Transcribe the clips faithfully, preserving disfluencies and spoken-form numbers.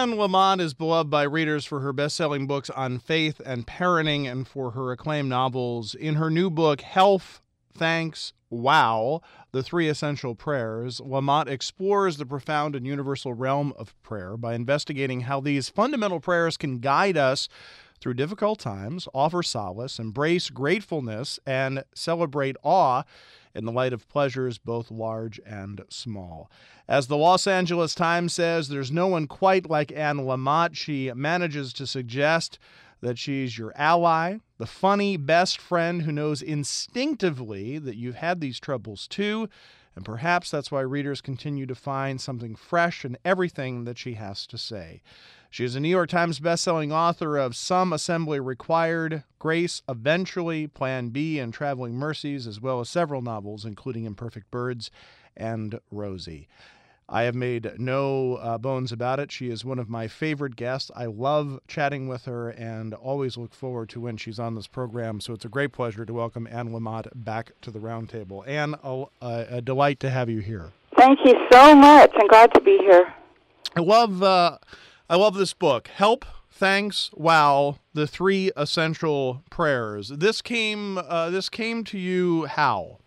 Anne Lamott is beloved by readers for her best-selling books on faith and parenting and for her acclaimed novels. In her new book, Health, Thanks, Wow, The Three Essential Prayers, Lamott explores the profound and universal realm of prayer by investigating how these fundamental prayers can guide us through difficult times, offer solace, embrace gratefulness, and celebrate awe in the light of pleasures both large and small. As the Los Angeles Times says, there's no one quite like Anne Lamott. She manages to suggest that she's your ally, the funny best friend who knows instinctively that you've had these troubles too, and perhaps that's why readers continue to find something fresh in everything that she has to say. She is a New York Times bestselling author of Some Assembly Required, Grace Eventually, Plan B, and Traveling Mercies, as well as several novels, including Imperfect Birds and Rosie. I have made no uh, bones about it. She is one of my favorite guests. I love chatting with her and always look forward to when she's on this program. So it's a great pleasure to welcome Anne Lamott back to the Roundtable. Anne, a, a delight to have you here. Thank you so much. I'm glad to be here. I love, uh, I love this book, Help, Thanks, Wow, The Three Essential Prayers. This came, uh, this came to you how?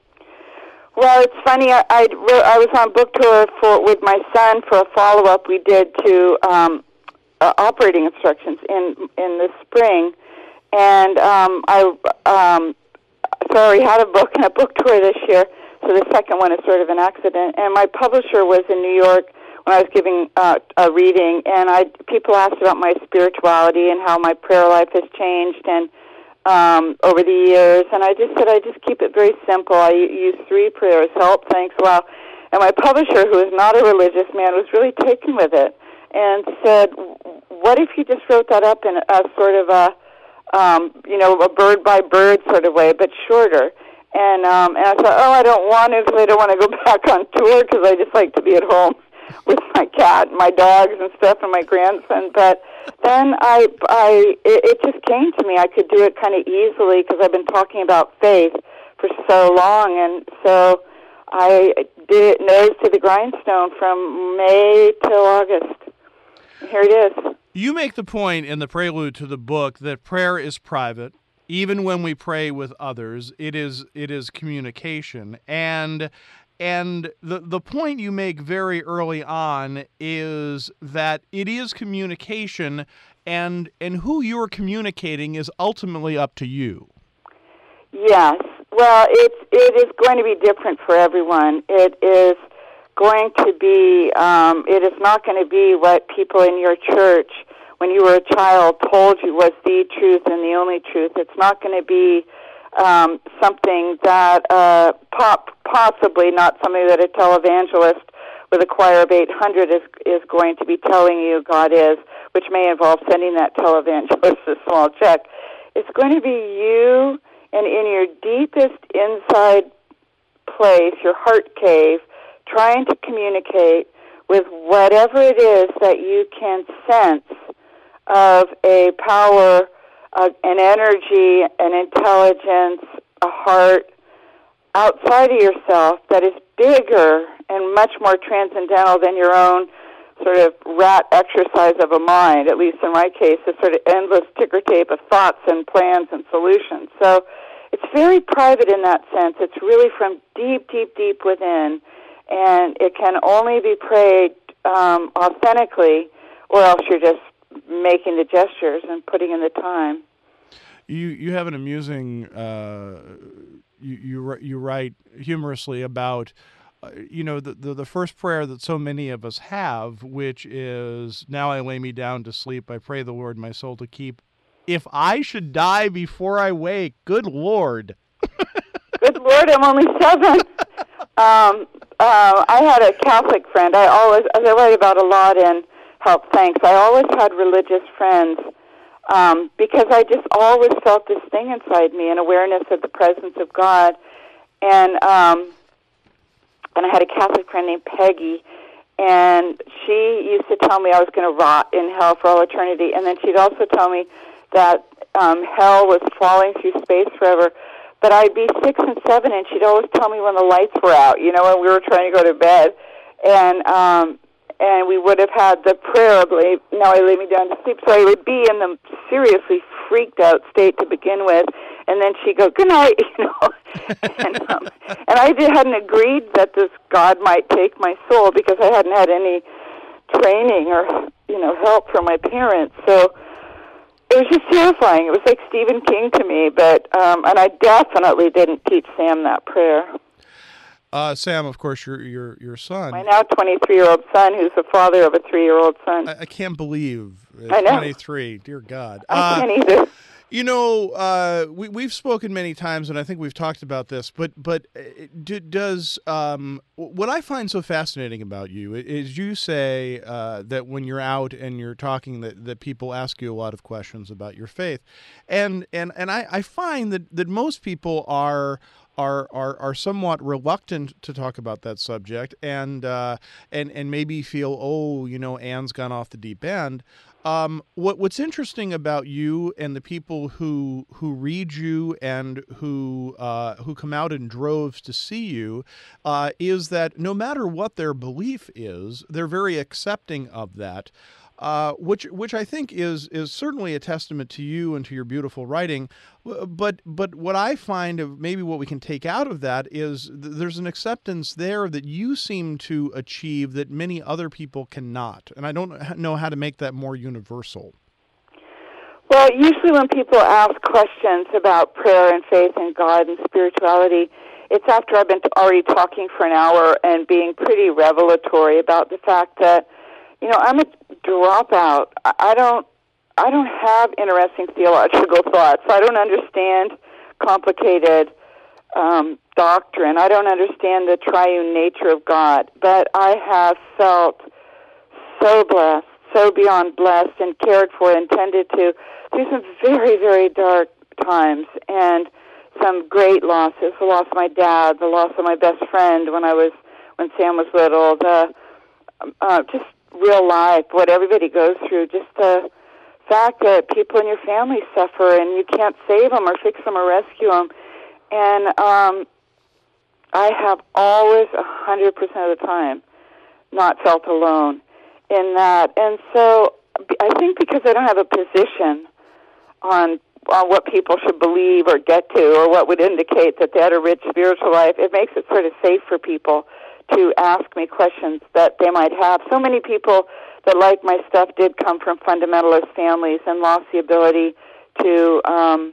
Well, it's funny. I, I, I was on book tour for with my son for a follow-up we did to um, uh, operating instructions in in the spring, and um, I um, so I already had a book and a book tour this year. So the second one is sort of an accident. And my publisher was in New York when I was giving uh, a reading, and I people asked about my spirituality and how my prayer life has changed and. Um, over the years, and I just said I just keep it very simple. I use three prayers: help, thanks, wow. And my publisher, who is not a religious man, was really taken with it and said, "What if you just wrote that up in a sort of a, um, you know, a bird by bird sort of way, but shorter?" And um, and I thought, "Oh, I don't want to, because I don't want to go back on tour, because I just like to be at home with my cat, and my dogs, and stuff, and my grandson." But then I, I, it, it just came to me. I could do it kind of easily because I've been talking about faith for so long, and so I did it nose to the grindstone from May till August. Here it is. You make the point in the prelude to the book that prayer is private. Even when we pray with others, it is it is communication, and. And the the point you make very early on is that it is communication, and and who you're communicating is ultimately up to you. Yes. Well, it's it is going to be different for everyone. It is going to be. Um, it is not going to be what people in your church, when you were a child, told you was the truth and the only truth. It's not going to be. Um, something that uh, pop, possibly not something that a televangelist with a choir of eight hundred is is going to be telling you God is, which may involve sending that televangelist a small check. It's going to be you, and in your deepest inside place, your heart cave, trying to communicate with whatever it is that you can sense of a power, Uh, an energy, an intelligence, a heart outside of yourself that is bigger and much more transcendental than your own sort of rat exercise of a mind, at least in my case, a sort of endless ticker tape of thoughts and plans and solutions. So it's very private in that sense. It's really from deep, deep, deep within, and it can only be prayed um, authentically, or else you're just making the gestures and putting in the time. You you have an amusing uh, you you you write humorously about uh, you know the, the the first prayer that so many of us have, which is, "Now I lay me down to sleep. I pray the Lord my soul to keep. If I should die before I wake, good Lord." Good Lord, I'm only seven. um, uh, I had a Catholic friend. I always, as I write about a lot in Help, Thanks, I always had religious friends um, because I just always felt this thing inside me, an awareness of the presence of God. And um, and I had a Catholic friend named Peggy, and she used to tell me I was going to rot in hell for all eternity. And then she'd also tell me that um, hell was falling through space forever. But I'd be six and seven, and she'd always tell me when the lights were out, you know, when we were trying to go to bed. And um, and we would have had the prayer of lay, now I lay me down to sleep. So I would be in the seriously freaked out state to begin with, and then she'd go, good night, you know. and, um, and I did, hadn't agreed that this God might take my soul because I hadn't had any training or, you know, help from my parents. So it was just terrifying. It was like Stephen King to me, but um, and I definitely didn't teach Sam that prayer. Uh, Sam, of course, your your your son. My now twenty-three-year-old son, who's the father of a three-year-old son. I, I can't believe uh, I know. twenty-three. Dear God. I Uh, can't either. You know, uh, we, we've spoken many times, and I think we've talked about this, but but uh, do, does um, what I find so fascinating about you is you say uh, that when you're out and you're talking, that, that people ask you a lot of questions about your faith, and and and I, I find that, that most people are. Are, are are somewhat reluctant to talk about that subject, and uh, and and maybe feel, oh, you know, Ann's gone off the deep end. Um, what what's interesting about you and the people who who read you and who uh, who come out in droves to see you uh, is that no matter what their belief is, they're very accepting of that. Uh, which which I think is is certainly a testament to you and to your beautiful writing, but but what I find of maybe what we can take out of that is th- there's an acceptance there that you seem to achieve that many other people cannot, and I don't know how to make that more universal. Well, usually when people ask questions about prayer and faith and God and spirituality, it's after I've been already talking for an hour and being pretty revelatory about the fact that, you know, I'm a dropout. I don't I don't have interesting theological thoughts. I don't understand complicated um, doctrine. I don't understand the triune nature of God. But I have felt so blessed, so beyond blessed, and cared for and tended to through some very, very dark times and some great losses. The loss of my dad, the loss of my best friend when I was when Sam was little, the uh, just real life, what everybody goes through, just the fact that people in your family suffer and you can't save them or fix them or rescue them. And um, I have always, one hundred percent of the time, not felt alone in that. And so I think because I don't have a position on, on what people should believe or get to or what would indicate that they had a rich spiritual life, it makes it sort of safe for people to ask me questions that they might have. So many people that like my stuff did come from fundamentalist families and lost the ability to um,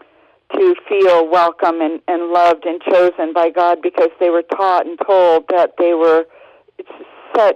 to feel welcome and, and loved and chosen by God because they were taught and told that they were it's such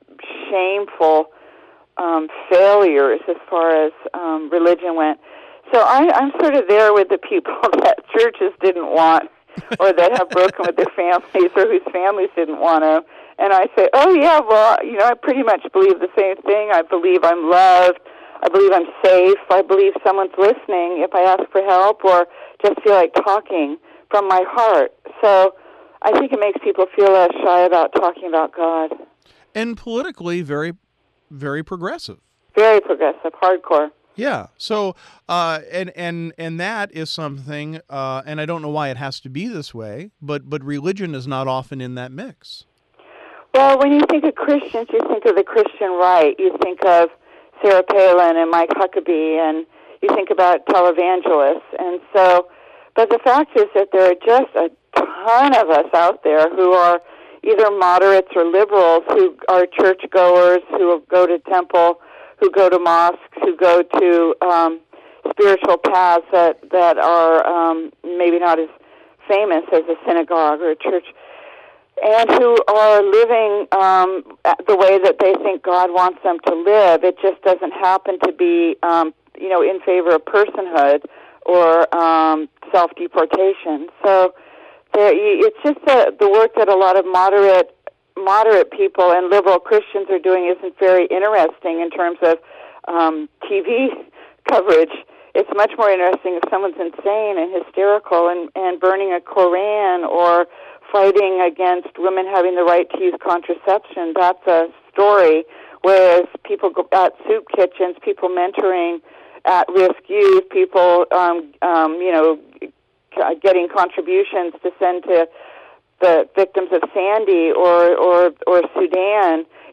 shameful um, failures as far as um, religion went. So I, I'm sort of there with the people that churches didn't want or that have broken with their families or whose families didn't want to. And I say, oh, yeah, well, you know, I pretty much believe the same thing. I believe I'm loved. I believe I'm safe. I believe someone's listening if I ask for help or just feel like talking from my heart. So I think it makes people feel less shy about talking about God. And politically very, very progressive. Very progressive, hardcore. Yeah. So, uh, and and and that is something, uh, and I don't know why it has to be this way, but but religion is not often in that mix. Well, when you think of Christians, you think of the Christian right. You think of Sarah Palin and Mike Huckabee, and you think about televangelists. And so, but the fact is that there are just a ton of us out there who are either moderates or liberals, who are churchgoers, who go to temple, who go to mosques, who go to um, spiritual paths that, that are um, maybe not as famous as a synagogue or a church, and who are living um, the way that they think God wants them to live. It just doesn't happen to be, um, you know, in favor of personhood or um, self-deportation. So there, it's just the, the work that a lot of moderate moderate people and liberal Christians are doing isn't very interesting in terms of um, T V coverage. It's much more interesting if someone's insane and hysterical and, and burning a Koran or fighting against women having the right to use contraception. That's a story. Whereas people go at soup kitchens, people mentoring at-risk youth, people, um, um, you know, getting contributions to send to the victims of Sandy or, or, or Sudan,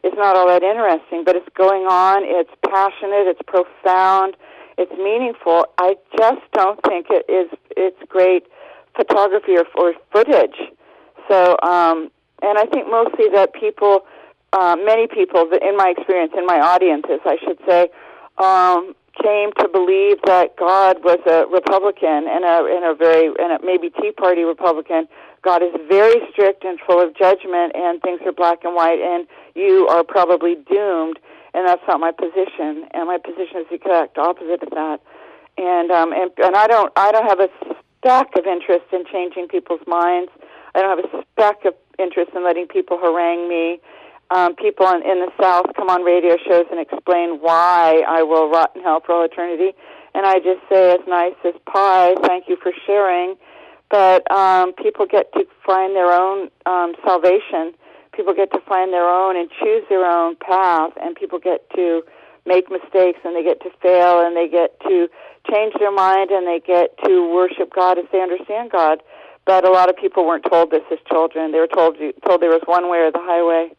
is not all that interesting, but it's going on, it's passionate, it's profound, it's meaningful. I just don't think it is it's great photography or, or footage. So, um, and I think mostly that people, uh, many people, in my experience, in my audiences, I should say, um, came to believe that God was a Republican and a, and a very, and a maybe Tea Party Republican. God is very strict and full of judgment, and things are black and white, and you are probably doomed. And that's not my position. And my position is the exact opposite of that. And um, and and I don't I don't have a speck of interest in changing people's minds. I don't have a speck of interest in letting people harangue me. Um, people in, in the South come on radio shows and explain why I will rot in hell for all eternity, and I just say, as nice as pie, thank you for sharing. But um, people get to find their own um, salvation. People get to find their own and choose their own path, and people get to make mistakes, and they get to fail, and they get to change their mind, and they get to worship God as they understand God. But a lot of people weren't told this as children. They were told told there was one way or the highway.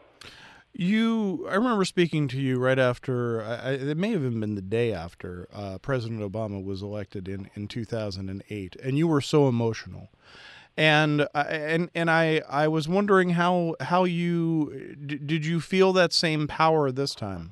You, I remember speaking to you right after, I, it may have even been the day after uh, President Obama was elected in, in two thousand eight, and you were so emotional. And I, and and I I was wondering how how you d- did you feel that same power this time?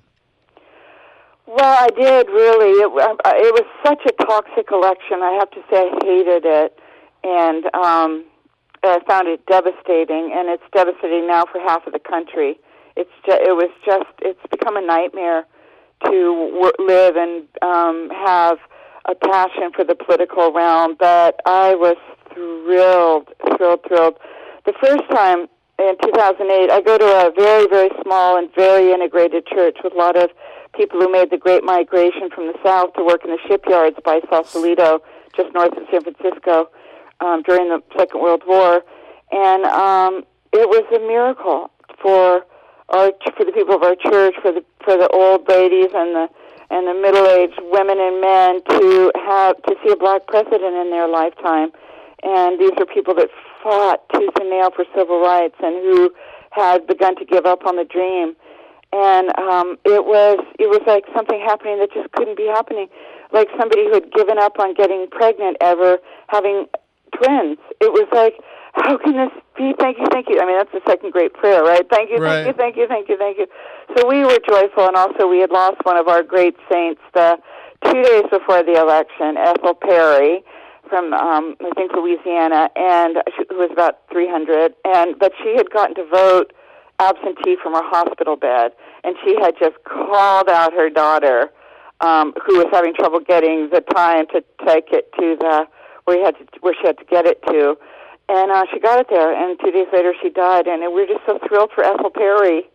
Well, I did really. It, it was such a toxic election. I have to say, I hated it, and um, I found it devastating. And it's devastating now for half of the country. It's just, it was just it's become a nightmare to w- live and um, have a passion for the political realm. But I was thrilled, thrilled, thrilled. The first time in two thousand eight, I go to a very, very small and very integrated church with a lot of people who made the great migration from the South to work in the shipyards by Sausalito, just north of San Francisco, um, during the Second World War. And um, it was a miracle for our, for the people of our church, for the for the old ladies and the and the middle-aged women and men to have to see a black president in their lifetime. And these are people that fought tooth and nail for civil rights and who had begun to give up on the dream. And um, it was it was like something happening that just couldn't be happening, like somebody who had given up on getting pregnant ever having twins. It was like, how can this be? Thank you, thank you. I mean, that's the second great prayer, right? Thank you, Right. thank you, thank you, thank you, thank you. So we were joyful, and also we had lost one of our great saints the two days before the election, Ethel Perry, from um, I think Louisiana, and she, who was about three hundred, and but she had gotten to vote absentee from her hospital bed, and she had just called out her daughter, um, who was having trouble getting the time to take it to the where he had to, where she had to get it to, and uh, she got it there, and two days later she died, and we were just so thrilled for Ethel Perry.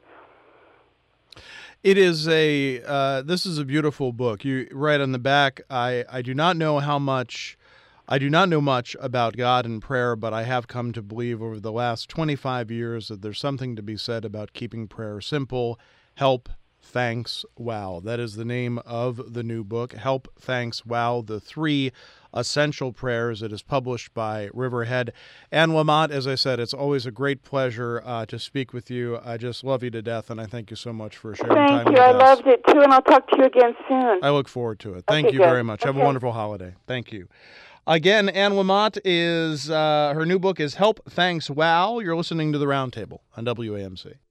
It is a uh, this is a beautiful book. You write on the back, I I do not know how much. I do not know much about God and prayer, but I have come to believe over the last twenty-five years that there's something to be said about keeping prayer simple. Help, thanks, wow. That is the name of the new book, Help, Thanks, Wow, the three essential prayers. It is published by Riverhead. Anne Lamott, as I said, it's always a great pleasure uh, to speak with you. I just love you to death, and I thank you so much for sharing Thank time you. with I us. loved it, too, and I'll talk to you again soon. I look forward to it. Thank Okay, you good. very much. Have Okay. a wonderful holiday. Thank you. Again, Anne Lamott is, uh, her new book is Help, Thanks, Wow. You're listening to The Roundtable on W A M C.